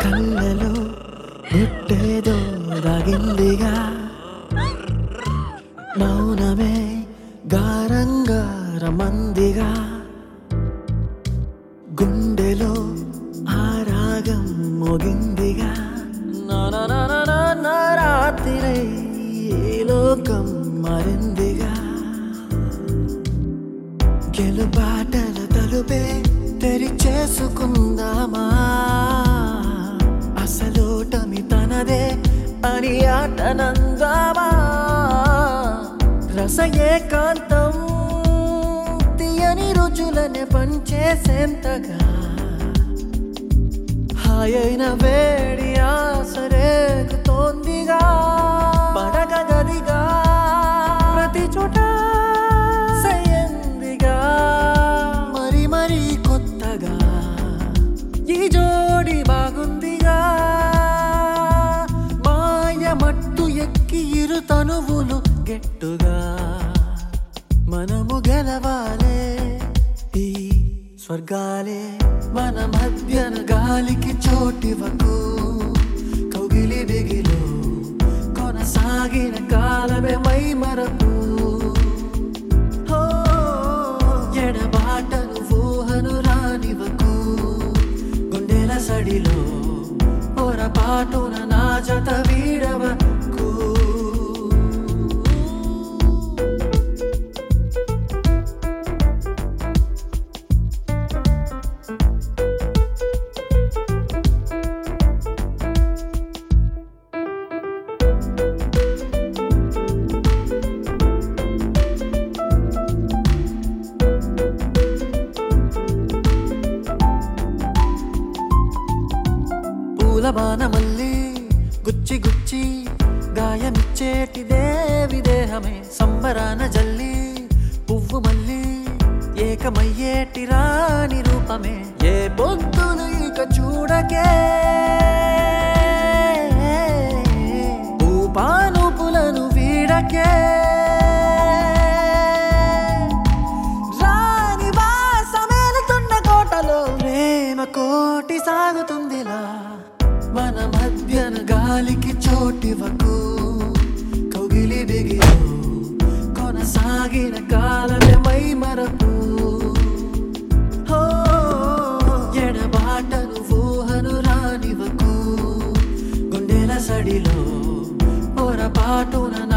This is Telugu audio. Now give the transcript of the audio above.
కళ్ళలో గుట్టేదో దాగిందిగా మౌనమే గారంగా రమందిగా గుండెలో ఆరాగం మోగిందిగా నా రాత్రి ఈ లోకం మారిందిగా గెలుబాటల తలుపే తెరిచేసుకుందామా అసలోటమి తనదే అని ఆటనందామా రస ఏకాంతం తీయని రుచులనే పంచేసేంతగా హాయైన వేడి ఆసరేగుతోందిగా పడగ గదిగా ప్రతి చోట సయ్యందిగా మరి మరి కొత్తగా ఈ జోడి బాగుందిగా మాయమట్టు ఎక్కి ఇరు తనువులు గెట్టుగా మనము గెలవాలే ఈ స్వర్గాలే మన మధ్యన గాలికి చోటివకు కౌగిలి బిగిలో కొనసాగిన కాలమే మై మరపు ఎడబాటను ఊహను రానివకు గుండెల సడిలో పొరపాటున నా జత వీడవకు బాణమల్లి గుచ్చి గుచ్చి గాయమిచ్చేటిదే విదేహమే సంబరాన జల్లి పువ్వు మల్లి ఏకమయ్యేటి రాని రూపమే ఏ పొద్దులు ఇక చూడకే ఊపానుపులను వీడకే రాని వాసమేలుతున్న కోటలో ప్రేమ కోటి సాగుతుందిలా మన మధ్యన గాలికి చోటివకు కౌగిలి బిగిలో కొనసాగిన కాలమే మై మరపు ఎడబాటను ఊహను రానివకు గుండెల సడిలో పొరపాటున